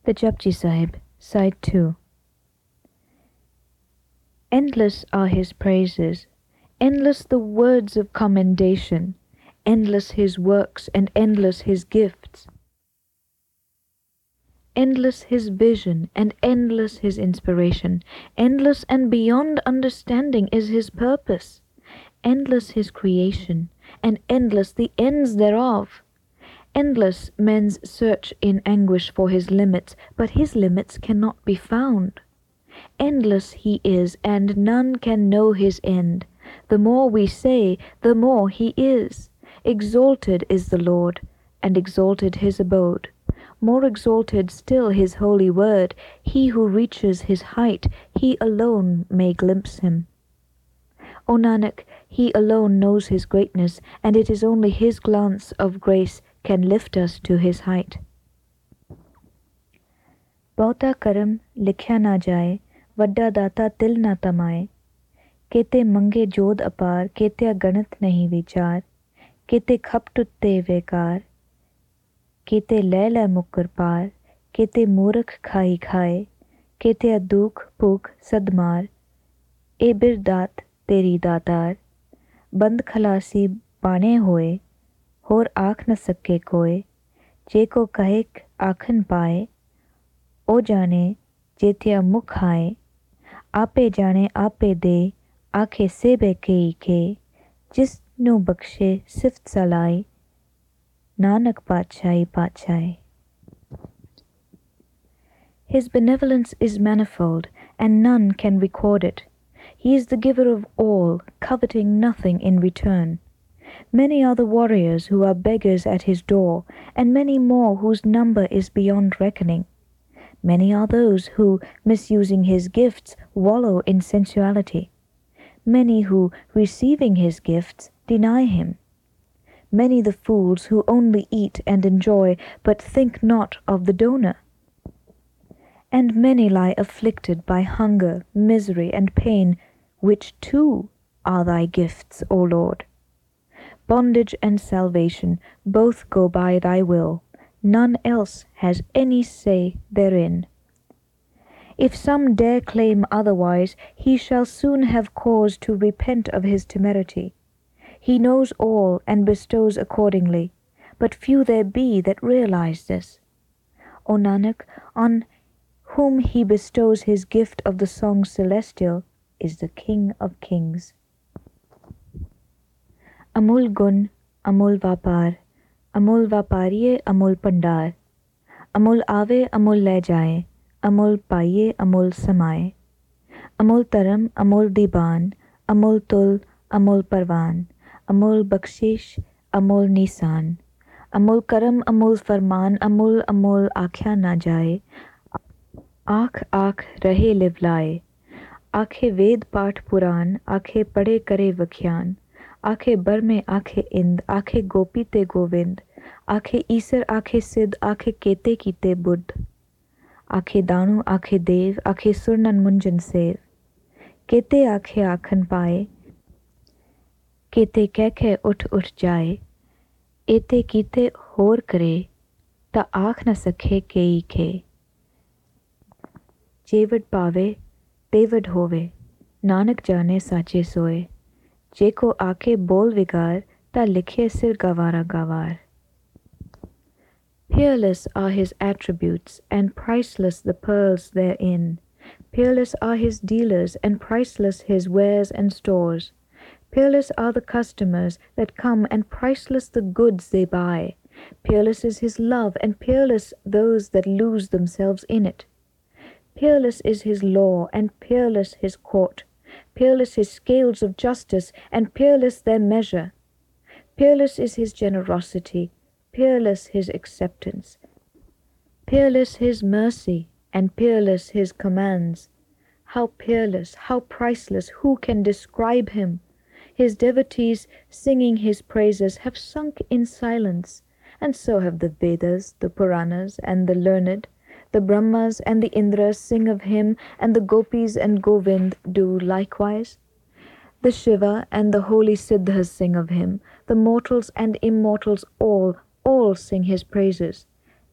The Japji Sahib, Side 2. Endless are his praises, endless the words of commendation, endless his works and endless his gifts, endless his vision and endless his inspiration, endless and beyond understanding is his purpose, endless his creation, and endless the ends thereof. Endless men's search in anguish for his limits, but his limits cannot be found. Endless he is, and none can know his end. The more we say, the more he is. Exalted is the Lord, and exalted his abode. More exalted still his holy word. He who reaches his height, he alone may glimpse him. O Nanak, he alone knows his greatness, and it is only his glance of grace can lift us to his height. ਬਹੁਤਾ ਕਰਮ ਲਿਖਿਆ ਨਾ ਜਾਏ, ਵੱਡਾ ਦਾਤਾ ਤਿਲ ਨਾ ਤਮਾਏ। केते मंगे जोध अपार, केत्या गणत नहीं विचार। केते खप टुत्ते वेकार, केते लै लै मुक्कर पार। केते मूर्ख खाई खाए, केत्या दुख भूख सदमार। ए बिरदात तेरी दातार, बंद खलासी बाणे होए। होर आख न सके कोय, जे को कहेक आखन पाए। ओ जाने जेत्या मुख आए, आपे जाने आपे दे। आखे से बेकई के, जिस नु बख्शे सिफ्त सलाई। नानक पातशाही पातशाही। His benevolence is manifold, and none can record it. He is the giver of all, coveting nothing in return. Many are the warriors who are beggars at his door, and many more whose number is beyond reckoning. Many are those who, misusing his gifts, wallow in sensuality. Many who, receiving his gifts, deny him. Many the fools who only eat and enjoy, but think not of the donor. And many lie afflicted by hunger, misery, and pain, which too are thy gifts, O Lord. Bondage and salvation both go by thy will. None else has any say therein. If some dare claim otherwise, he shall soon have cause to repent of his temerity. He knows all and bestows accordingly, but few there be that realize this. O Nanak, on whom he bestows his gift of the song celestial is the King of Kings. Amul gun, amul vapar, amul vapariye, amul pandar, amul ave, amul le jaye. Amul पाइये अमूल समाए। अमूल तरम अमूल दीबान, अमूल तुल अमूल परवान। अमूल बख्शिश Amul Nissan, Amul करम अमूल फरमान। अमूल अमूल आख्या ना जाए, आँख आँख रहे लिवलाए। आखे वेद पाठ पुराण, आखे पढ़े करे वख्यान। आखे बर में आखे इंद, आखे गोपी ते गोविंद। आखे ईसर आखे सिद्ध, आखे केते कीते बुद्ध। आखे दानु आखे देव, आखे सुरनन मुंजन सेव। केते आखे आखन पाए, केते कह के उठ उठ जाए। एते कीते होर करे, ता आख न सके केई के। जेवड पावे तेवड होवे, नानक जाने साचे सोए। जेको आके बोल विगार, ता लिखे सिर गवारा गवार। Peerless are his attributes, and priceless the pearls therein. Peerless are his dealers, and priceless his wares and stores. Peerless are the customers that come, and priceless the goods they buy. Peerless is his love, and peerless those that lose themselves in it. Peerless is his law, and peerless his court. Peerless his scales of justice, and peerless their measure. Peerless is his generosity, peerless his acceptance, peerless his mercy, and peerless his commands. How peerless, how priceless, who can describe him? His devotees, singing his praises, have sunk in silence, and so have the Vedas, the Puranas, and the learned. The Brahmas and the Indras sing of him, and the Gopis and Govind do likewise. The Shiva and the holy Siddhas sing of him. The mortals and immortals all sing his praises.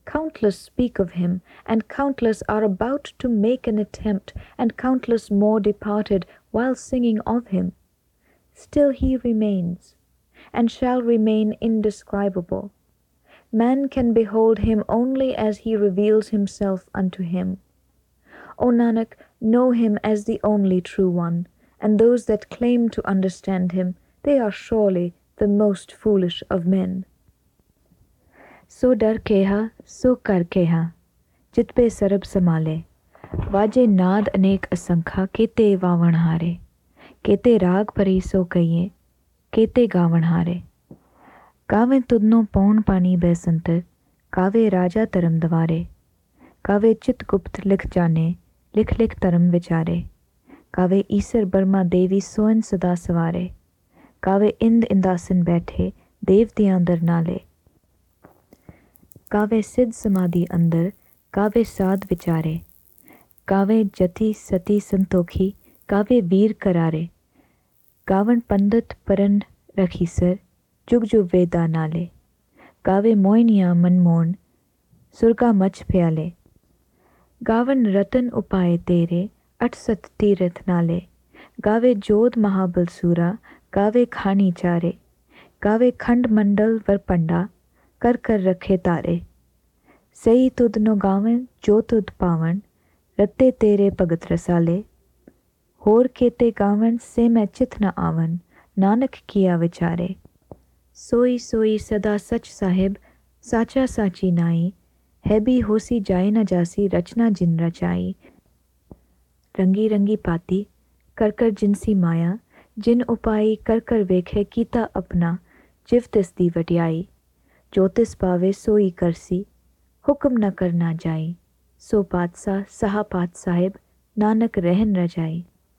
Countless speak of him, and countless are about to make an attempt, and countless more departed while singing of him. Still he remains, and shall remain indescribable. Man can behold him only as he reveals himself unto him. O Nanak, know him as the only true one, and those that claim to understand him, they are surely the most foolish of men. सो डर केहा सो कर केहा चित पे सरब समाले वाजे नाद अनेक असंखा केते वावण हारे केते राग भरी सो कहिए केते गावण हारे कावे तुदनो पौन पानी बैसंतर कावे राजा तरम दवारे कावे चित गुप्त लिख जाने लिख लिख तरम विचारे कावे ईसर बर्मा देवी सोन सदा सवारे कावे इंद इंदासन बैठे देवतियां दर नाले कावे सिद्ध समाधि अंदर कावे साध विचारे कावे जति सती संतोखी कावे वीर करारे कावन पंडित परन रखी सर जुग जुग वेदा नाले कावे मोइनिया मनमोहन सुरगा मच प्याले गावन रतन उपाय तेरे अठ सत तीरथ नाले गावे जोध महाबल सूरा गावे खानी चारे गावे खंड मंडल वर पंडा कर कर रखे तारे सही तुद नो गावन जो तुद पावन रत्ते तेरे भगत रसाले होर केते गावन से मैं चित न आवन नानक किया विचारे सोई सोई सदा सच साहिब साचा साची नाई है भी होसी जाए न जासी रचना जिन रचाई रंगी रंगी पाती कर कर जिनसी माया जिन उपाई कर कर वेखे कीता अपना जिव तिस दी वडियाई जो तिस पावे सोई करसी हुक्म न करना जाई सो पातशाह सहा पात साहिब नानक रहन रजाई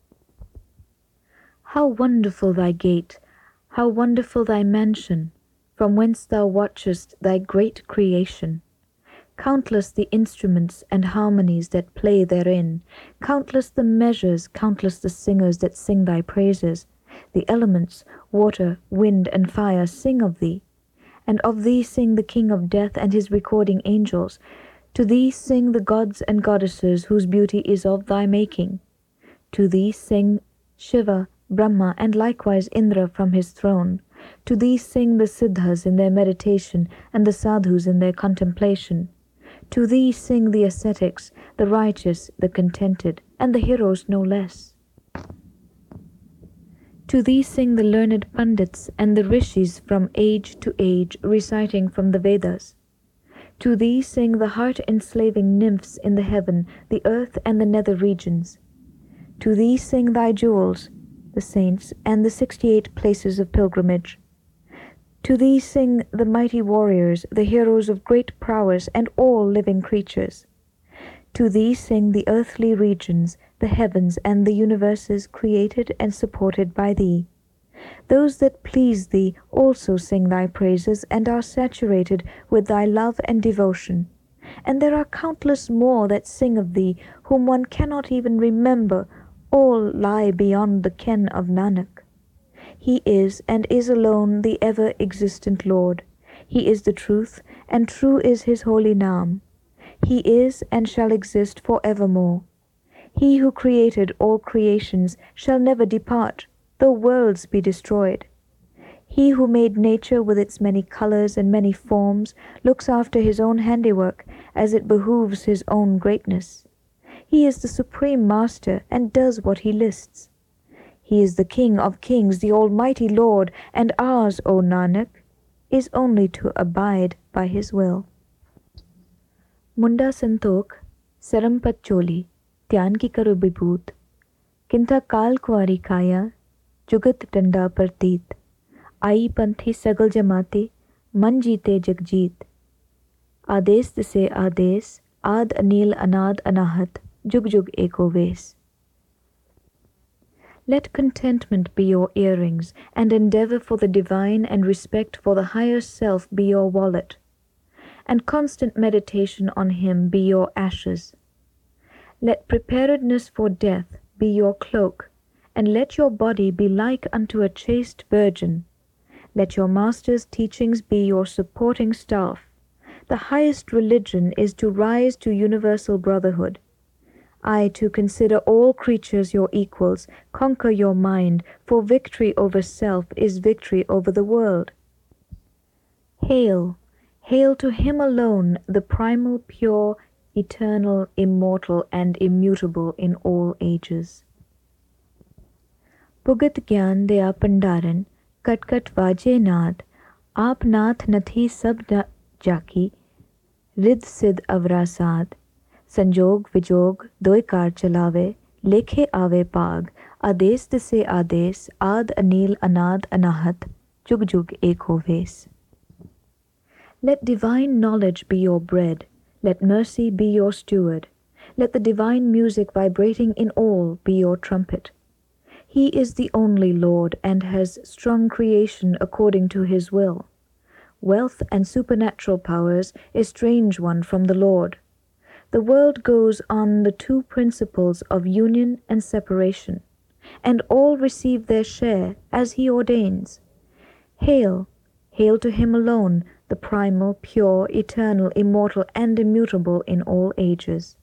How wonderful thy gate, how wonderful thy mansion, from whence thou watchest thy great creation. Countless the instruments and harmonies that play therein, countless the measures, countless the singers that sing thy praises. The elements, water, wind, and fire sing of thee, and of thee sing the King of Death and his recording angels. To thee sing the gods and goddesses whose beauty is of thy making. To thee sing Shiva, Brahma, and likewise Indra from his throne. To thee sing the Siddhas in their meditation and the Sadhus in their contemplation. To thee sing the ascetics, the righteous, the contented, and the heroes no less. To thee sing the learned Pandits and the Rishis from age to age, reciting from the Vedas. To thee sing the heart-enslaving nymphs in the heaven, the earth, and the nether regions. To thee sing thy jewels, the saints, and the 68 places of pilgrimage. To thee sing the mighty warriors, the heroes of great prowess, and all living creatures. To thee sing the earthly regions, the heavens, and the universes created and supported by thee. Those that please thee also sing thy praises and are saturated with thy love and devotion. And there are countless more that sing of thee, whom one cannot even remember. All lie beyond the ken of Nanak. He is and is alone the ever-existent Lord. He is the truth, and true is his holy name. He is and shall exist for evermore. He who created all creations shall never depart, though worlds be destroyed. He who made nature with its many colors and many forms looks after his own handiwork as it behooves his own greatness. He is the supreme master and does what he lists. He is the King of kings, the Almighty Lord, and ours, O Nanak, is only to abide by his will. मुंडा संतोख सरमपत चोली ध्यान की करो विभूत किंथा काल कुआरी काया जुगत डंडा प्रतीत आई पंथी सगल जमाते मन जीते जगजीत आदेश से आदेश आद अनिल अनाद अनाहत जुग जुग एको वेस. Let contentment be your earrings, and endeavor for the divine and respect for the higher self be your wallet, and constant meditation on him be your ashes. Let preparedness for death be your cloak, and let your body be like unto a chaste virgin. Let your master's teachings be your supporting staff. The highest religion is to rise to universal brotherhood. I to consider all creatures your equals, conquer your mind, for victory over self is victory over the world. Hail, hail to him alone, the primal, pure, eternal, immortal, and immutable in all ages. Pugat gyan daya pandaran, kat vaje nath, aap nath nathi sab jaki, rid sid avrasad, संजोग विजोग दोय car चलावे लेखे आवे पाग आदेश दिसे आदेश आद अनील अनाद अनाहत जुग जुग एक हो वेस. Let divine knowledge be your bread, let mercy be your steward, let the divine music vibrating in all be your trumpet. He is the only Lord and has strong creation according to his will. Wealth and supernatural powers estrange one from the Lord. The world goes on the two principles of union and separation, and all receive their share as he ordains. Hail, hail to him alone, the primal, pure, eternal, immortal, and immutable in all ages.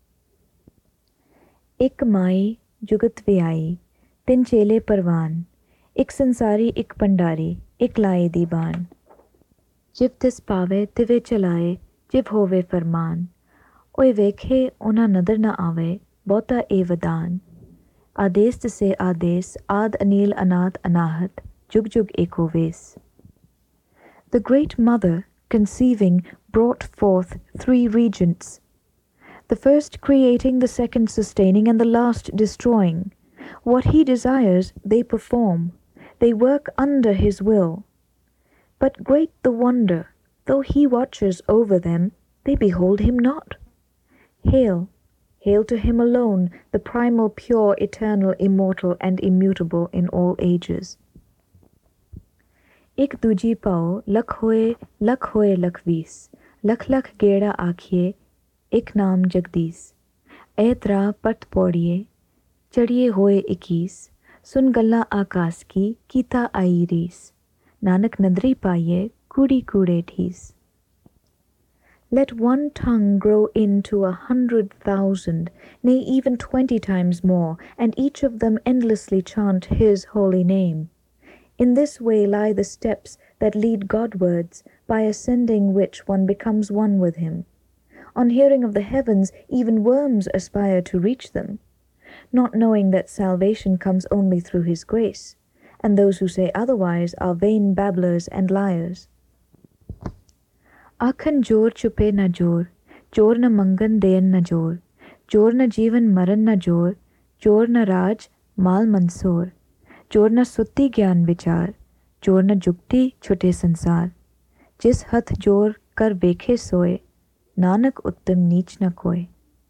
Ik mai jugat vyai, tin chele parvan, ik sansari ik pandari, ik laye diban. Jiv tis pave tive chalaye, jiv hove farman. ओए वेखे उना नदर न आवे बहुता ए वदान आदेश से आदेश आद अनील अनाथ अनाहत जुग जुग एको वेस. The Great Mother, conceiving, brought forth 3 regents, the first creating, the second sustaining, and the last destroying. What he desires they perform, they work under his will. But great the wonder, though he watches over them, they behold him not. Hail, hail to him alone, the primal, pure, eternal, immortal, and immutable in all ages. Ik duji pao lakh hoye lakh vis, lakh lakh geda aakhiye, ik naam jagdis. Etra pat podiye, chadiye hoye 21, sun galla aakas ki, kita aayi ris. Nanak nadri paiye, kudi kude this. Let one tongue grow into 100,000, nay even 20 times more, and each of them endlessly chant his holy name. In this way lie the steps that lead Godwards, by ascending which one becomes one with him. On hearing of the heavens, even worms aspire to reach them, not knowing that salvation comes only through his grace, and those who say otherwise are vain babblers and liars. आखन जोर चुपे न जोर न मंगन then न जोर न जीवन मरण न जोर न राज माल मंसूर, जोर न सुत्ती ज्ञान विचार, जोर न जुगती छुटे संसार. जिस हथ जोर कर वेखे सोए, नानक उत्तम नीच न कोय.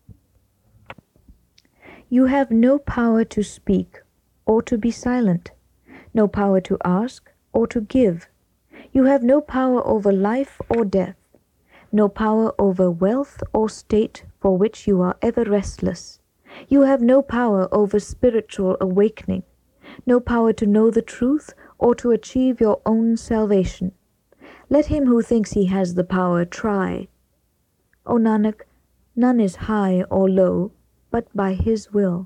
You have no power to speak or to be silent, no power to ask or to give. You have no power over life or death, no power over wealth or state for which you are ever restless. You have no power over spiritual awakening, no power to know the truth or to achieve your own salvation. Let him who thinks he has the power try. O Nanak, none is high or low, but by his will.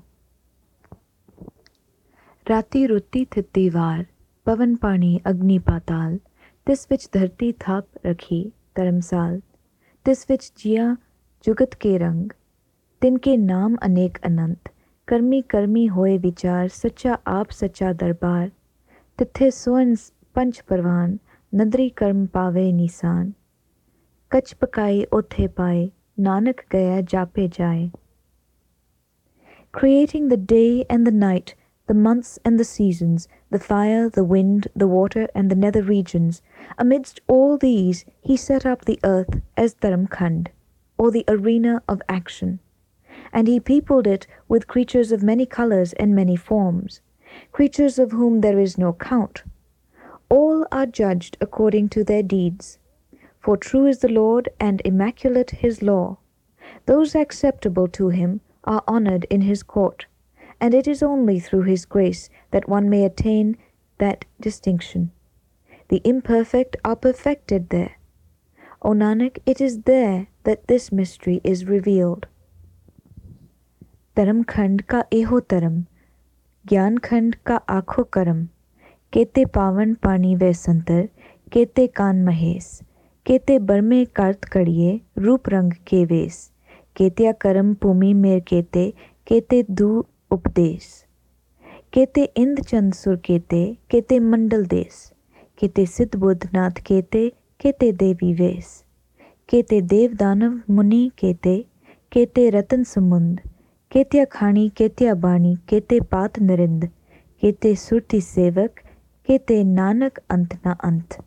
Rati rutti thitti var, pavan pani agni patal, तिस विच धरती थाप रखी धर्मसाल, तिस विच जिया जुगत के रंग, तिनके नाम अनेक अनंत, कर्मी कर्मी होए विचार, सच्चा आप सच्चा दरबार, तिथे सोन पंच परवान, नदरी कर्म पावे निसान, कच पकाई ओथे पाए, नानक गया जापे जाए. Creating the day and the night, the months and the seasons, the fire, the wind, the water, and the nether regions, amidst all these he set up the earth as Dharamkhand, or the arena of action, and he peopled it with creatures of many colours and many forms, creatures of whom there is no count. All are judged according to their deeds, for true is the Lord and immaculate his law. Those acceptable to him are honoured in his court, and it is only through his grace that one may attain that distinction. The imperfect are perfected there. O Nanak, it is there that this mystery is revealed. धर्म खंड का एहो तरम, ज्ञान खंड का आखो करम, केते पावन पानी वे संतर, केते कान महेश, केते बरमे कार्त कड़िए रूप रंग के वेश, केत्या करम भूमि मेर केते, केते दू उपदेश, केते इंद चंद सुर केते, केते मंडल देश, केते सिद्ध बुद्ध नाथ केते, केते देवी वेश, केते देव दानव मुनि केते, केते रतन समुंद, केत्या खानी केत्या बाणी, केते पात नरिंद, केते सुरति सेवक, केते नानक अंत ना अंत.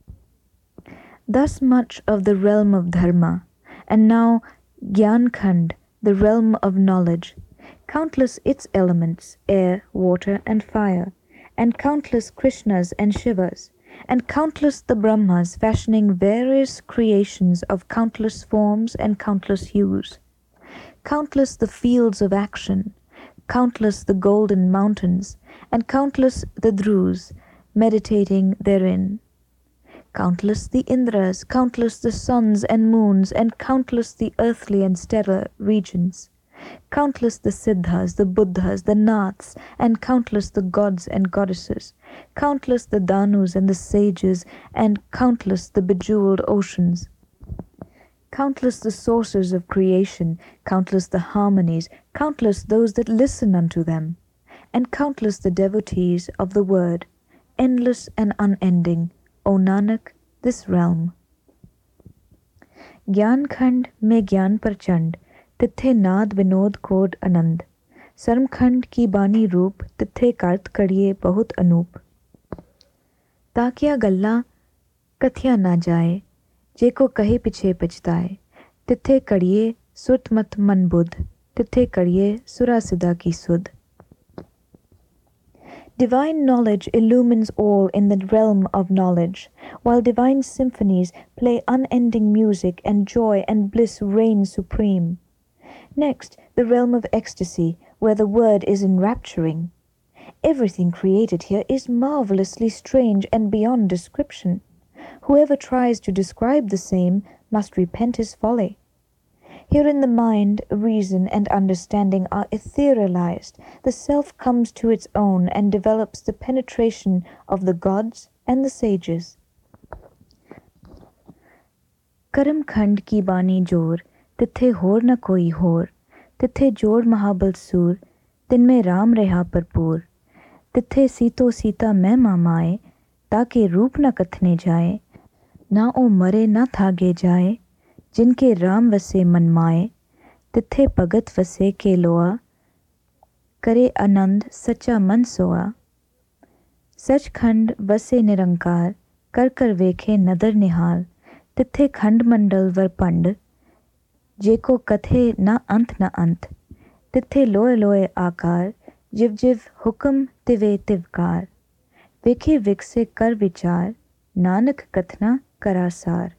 Thus much of the realm of dharma, and now Gyan Khand, the realm of knowledge, countless its elements, air, water and fire, and countless Krishnas and Shivas, and countless the Brahmas fashioning various creations of countless forms and countless hues, countless the fields of action, countless the golden mountains, and countless the Dhrus meditating therein, countless the Indras, countless the suns and moons, and countless the earthly and stellar regions, countless the Siddhas, the Buddhas, the Naths, and countless the gods and goddesses, countless the Danus and the sages, and countless the bejeweled oceans, countless the sources of creation, countless the harmonies, countless those that listen unto them, and countless the devotees of the word, endless and unending, O Nanak, this realm. Gyan Khand में ज्ञान प्रचंड, तिथे नाद Vinod code आनंद, सरमखंड की बानी रूप, तिथे कार्त कड़िए बहुत अनूप. ताकिया गल्ला कथिया ना जाए, जेको कहे पिछे पछताए, तिथे कड़िए सुरत मत मन बुध, तिथे कड़िए सुरा सिदा की सुध. Divine knowledge illumines all in the realm of knowledge, while divine symphonies play unending music and joy and bliss reign supreme. Next, the realm of ecstasy, where the word is enrapturing. Everything created here is marvelously strange and beyond description. Whoever tries to describe the same must repent his folly. Herein the mind, reason, and understanding are etherealized. The self comes to its own and develops the penetration of the gods and the sages. Karam Khand ki bani jor, तिथे होर न कोई होर, तिथे जोर महाबल सूर, तिनमें राम रहा भरपूर, तिथे सीतो सीता मैं मामाए, ताके रूप न कथने जाए, ना ओ मरे न थागे जाए, जिनके राम वसे मन माए, तिथे भगत वसे के लोआ, करे आनंद सच्चा मन सोआ. सचखंड वसे निरंकार, कर कर वेखे नदर निहाल, तिथे खंड मंडल वर पंड, जेको कथे न अंत, तिथे लोए लोए आकार, जिव जिव हुक्म तिवे तिवकार, वेखे विकसे कर विचार, Nanak कथना करासार.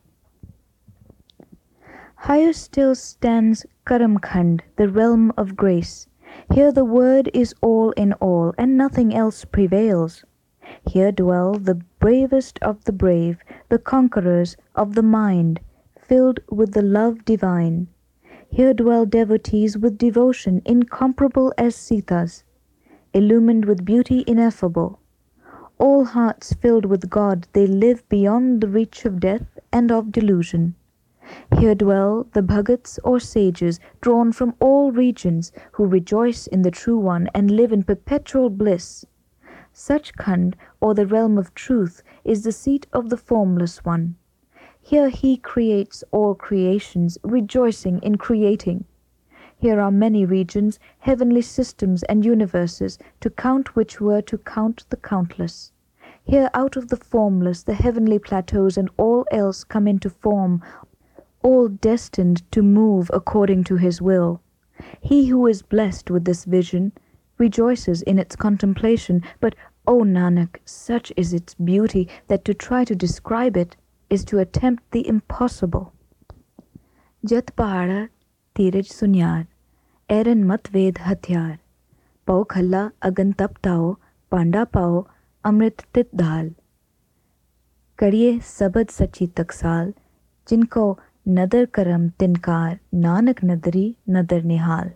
Higher still stands Karam Khand, the realm of grace. Here the word is all in all, and nothing else prevails. Here dwell the bravest of the brave, the conquerors of the mind, filled with the love divine. Here dwell devotees with devotion incomparable as Sita's, illumined with beauty ineffable. All hearts filled with God, they live beyond the reach of death and of delusion. Here dwell the Bhagats or sages drawn from all regions who rejoice in the True One and live in perpetual bliss. Sachkhand, or the realm of truth, is the seat of the Formless One. Here he creates all creations, rejoicing in creating. Here are many regions, heavenly systems and universes, to count which were to count the countless. Here out of the formless the heavenly plateaus and all else come into form, all destined to move according to his will. He who is blessed with this vision rejoices in its contemplation, but, O Nanak, such is its beauty that to try to describe it is to attempt the impossible. Jat pahada tiraj sunyar, eran mat ved hathyar, pau khalla agan tap tao, panda pao amrit tit dhal, kariye sabad sachi taksal, जिनको नदर करम तिनकार, नानक नदरी नदर निहाल.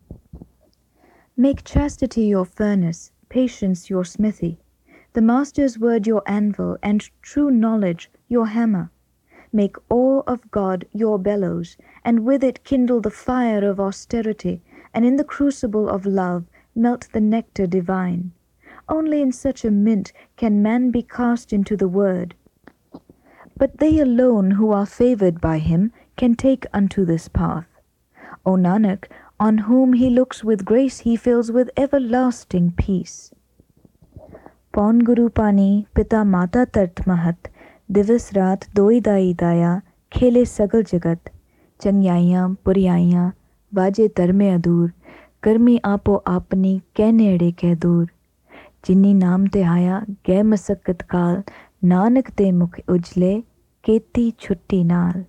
Make chastity your furnace, patience your smithy, the Master's word your anvil, and true knowledge your hammer. Make awe of God your bellows, and with it kindle the fire of austerity, and in the crucible of love melt the nectar divine. Only in such a mint can man be cast into the word. But they alone who are favoured by him can take unto this path. O Nanak, on whom he looks with grace he fills with everlasting peace. Paun Guru Pani, Pita Mata Tart Mahat, Divas Raat Doi Dai Daya, Khele Sagal Jagat, Changyaiyan, Puriyaiyan, Vaje Tarme Adur, Karmi Apo Apni, Keh Nede Keh Dur. Jinni Naam Te Haya, Geh Masakkat Kaal, Nanak Te Mukh Ujle, Keti Chutti Naal.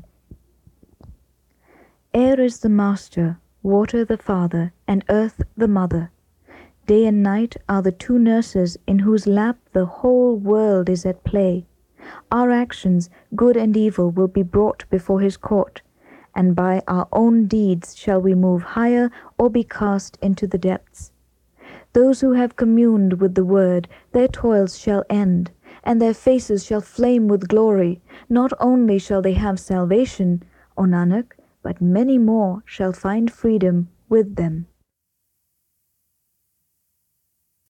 Air is the master, water the father, and earth the mother. Day and night are the two nurses in whose lap the whole world is at play. Our actions, good and evil, will be brought before his court, and by our own deeds shall we move higher or be cast into the depths. Those who have communed with the Word, their toils shall end, and their faces shall flame with glory. Not only shall they have salvation, O Nanak, but many more shall find freedom with them.